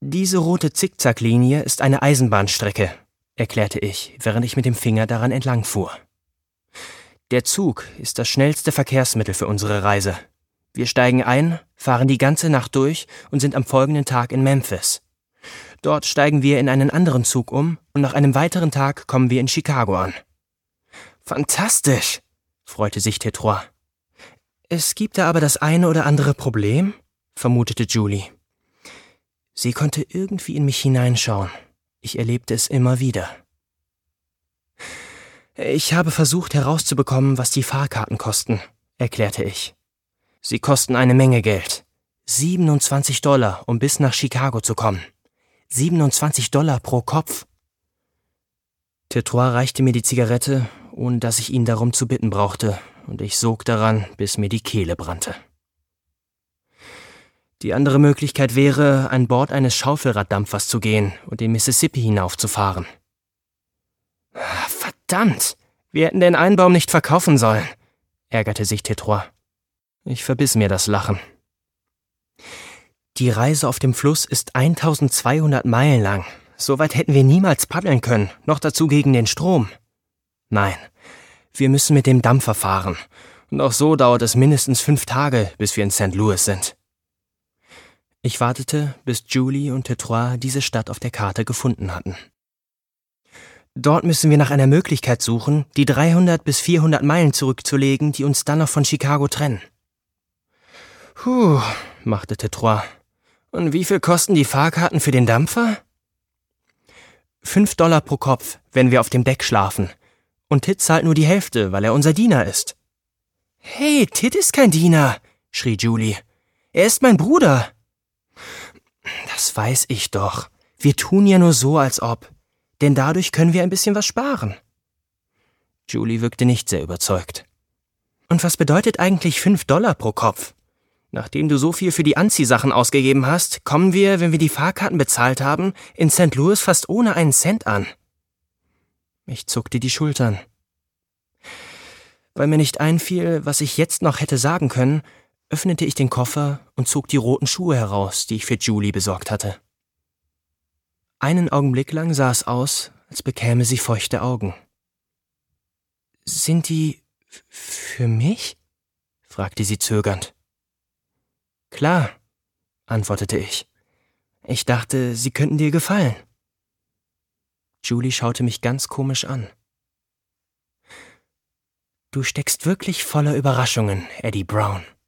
Diese rote Zickzacklinie ist eine Eisenbahnstrecke, erklärte ich, während ich mit dem Finger daran entlangfuhr. Der Zug ist das schnellste Verkehrsmittel für unsere Reise. Wir steigen ein, fahren die ganze Nacht durch und sind am folgenden Tag in Memphis. Dort steigen wir in einen anderen Zug um und nach einem weiteren Tag kommen wir in Chicago an. Fantastisch, freute sich Tetroy. Es gibt da aber das eine oder andere Problem, vermutete Julie. Sie konnte irgendwie in mich hineinschauen. Ich erlebte es immer wieder. Ich habe versucht herauszubekommen, was die Fahrkarten kosten, erklärte ich. Sie kosten eine Menge Geld. $27, um bis nach Chicago zu kommen. $27 pro Kopf. Tetroy reichte mir die Zigarette, ohne dass ich ihn darum zu bitten brauchte, und ich sog daran, bis mir die Kehle brannte. Die andere Möglichkeit wäre, an Bord eines Schaufelraddampfers zu gehen und den Mississippi hinaufzufahren. Verdammt, wir hätten den Einbaum nicht verkaufen sollen, ärgerte sich Tetroy. Ich verbiss mir das Lachen. Die Reise auf dem Fluss ist 1200 Meilen lang. So weit hätten wir niemals paddeln können, noch dazu gegen den Strom. Nein, wir müssen mit dem Dampfer fahren. Und auch so dauert es mindestens 5 Tage, bis wir in St. Louis sind. Ich wartete, bis Julie und Tetroy diese Stadt auf der Karte gefunden hatten. Dort müssen wir nach einer Möglichkeit suchen, die 300 bis 400 Meilen zurückzulegen, die uns dann noch von Chicago trennen. Machte Tetroy. Und wie viel kosten die Fahrkarten für den Dampfer? $5 pro Kopf, wenn wir auf dem Deck schlafen. Und Tit zahlt nur die Hälfte, weil er unser Diener ist. Hey, Tit ist kein Diener, schrie Julie. Er ist mein Bruder. Das weiß ich doch. Wir tun ja nur so, als ob. Denn dadurch können wir ein bisschen was sparen. Julie wirkte nicht sehr überzeugt. Und was bedeutet eigentlich $5 pro Kopf? Nachdem du so viel für die Anziehsachen ausgegeben hast, kommen wir, wenn wir die Fahrkarten bezahlt haben, in St. Louis fast ohne einen Cent an. Ich zuckte die Schultern. Weil mir nicht einfiel, was ich jetzt noch hätte sagen können, öffnete ich den Koffer und zog die roten Schuhe heraus, die ich für Julie besorgt hatte. Einen Augenblick lang sah es aus, als bekäme sie feuchte Augen. »Sind die für mich?« fragte sie zögernd. »Klar«, antwortete ich. »Ich dachte, sie könnten dir gefallen.« Julie schaute mich ganz komisch an. »Du steckst wirklich voller Überraschungen, Eddie Brown«,